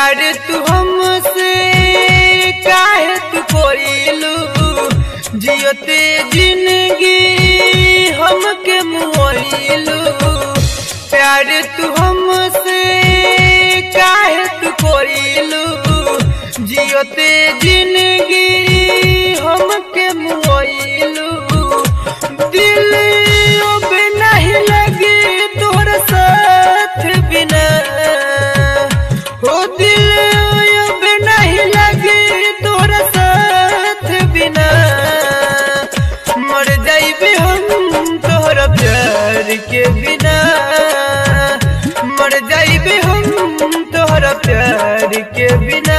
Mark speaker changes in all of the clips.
Speaker 1: प्यार तू हमसे काहे तू कोइलू जियोते जिंदगी हमके मुइलू। प्यार तू हमसे काहे तू कोइलू जियोते जिंदगी हमके मुइलू। दिल अब नहीं लगे तोर साथ बिना, हो दिल अब नहीं लगे तोर साथ बिना। मर जाइबे हम तोहरा प्यार के बिना, मर जाइबे हम तोहरा प्यार के बिना।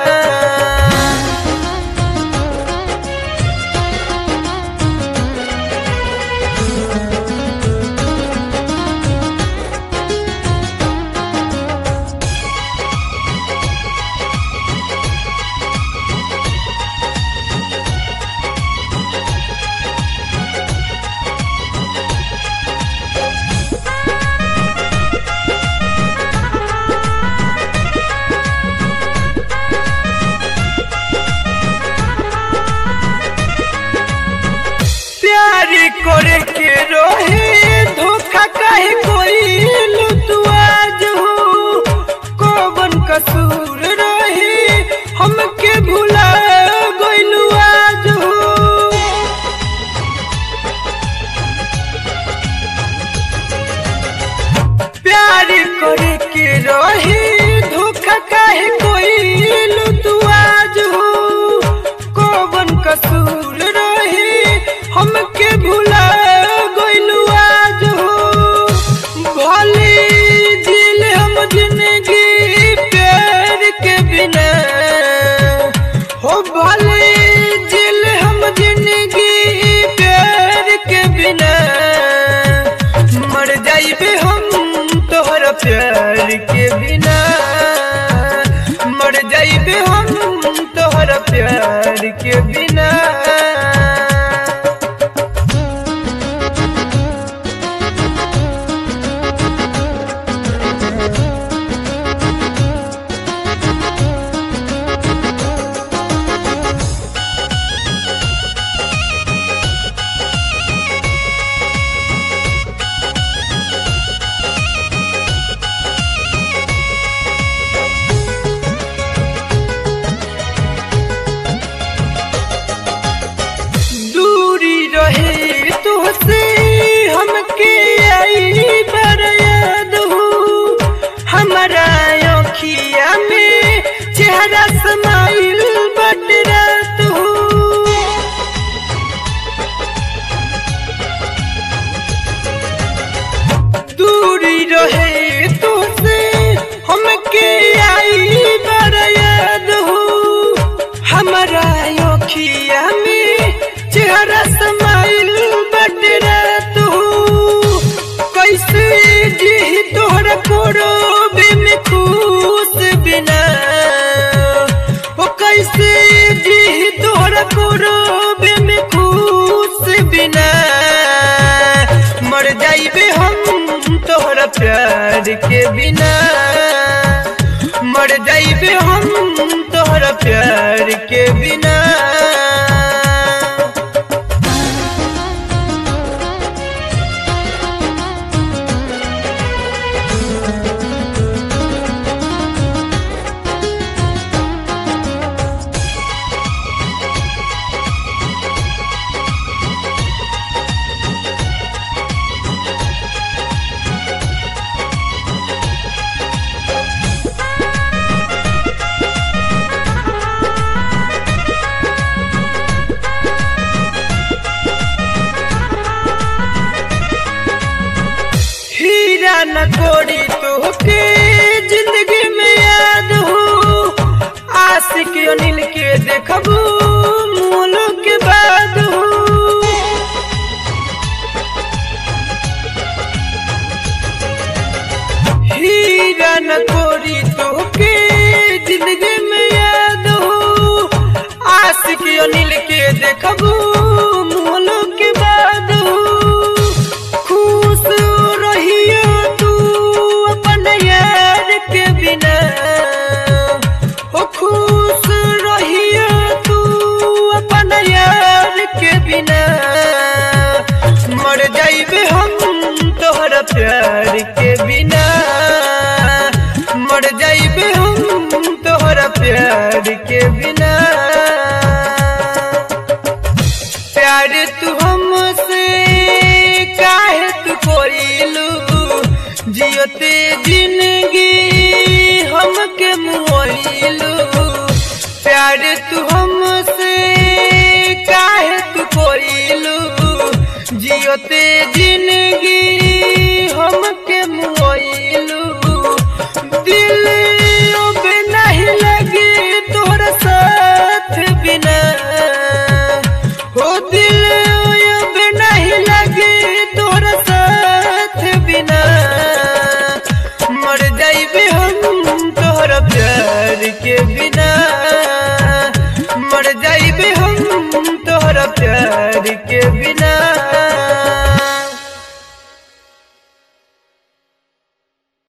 Speaker 1: करे के रोहे धोखा काहे कोइलू तू आज हो, कौन कसूर रहे हमके भुला गइलू आज हो। प्यार करे के रोहे धोखा काहे कोइलू तू आज हो, कौन कसूर रहे हमके भुला गइलू आज हो। भले दिल हम जिंदगी प्यार के बिना, हो भले दिल हम जिंदगी प्यार के बिना। मर जाइबे हम तोहरा प्यार के बिना, मर जाइबे हम तोहरा प्यार के बिना। तुहसे हमके आई बड़ा याद हो, हमारा आँखिया में चेहरा समाइल बट रात हो। दूरी रहे तुहसे हमके आई बड़ा याद हो, हमारा आँखिया में चेहरा समाइल बट रात हो। कैसे जी तोहरा कोरोबे में खुश बिना, ओ कैसे जी तोहरा कोरोबे में खुश बिना। मर जाइबे हम तोहरा प्यार के बिना, मर जाइबे हम तोहरा प्यार के बिना। न कोड़ी तोहके जिंदगी में याद हो, आशिक अनिल के देखबू मोलो के बाद हो। हीरा न कोड़ी तोहके जिंदगी में याद हो, आशिक अनिल के देखबू मोलो के बाद हो। खुश रहियो तू अपन यार के बिना, के बिना। प्यार तू हमसे काहे तू कोइलू, जियते जिंदगी हमके मुइलू। प्यार तू हमसे काहे तू कोइलू, जियते जिंदगी हमके मुइलू। दिल अब नहीं लगी तोरा साथ बिना, हो दिल